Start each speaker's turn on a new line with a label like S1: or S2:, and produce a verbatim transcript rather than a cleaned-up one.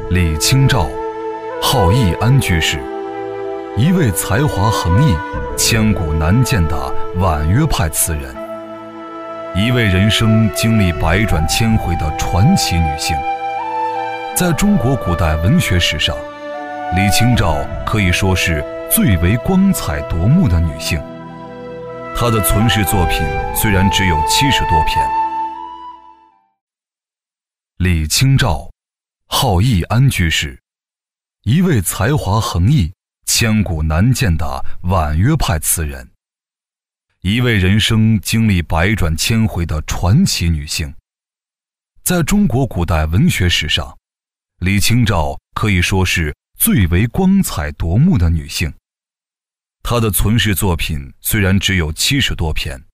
S1: 李清照，号易安居士，一位才华横溢、千古难见的婉约派词人，一位人生经历百转千回的传奇女性。在中国古代文学史上，李清照可以说是最为光彩夺目的女性。她的存世作品虽然只有七十多篇。李清照，号易安居士，一位才华横溢、千古难见的婉约派词人，一位人生经历百转千回的传奇女性。在中国古代文学史上，李清照可以说是最为光彩夺目的女性。她的存世作品虽然只有七十多篇，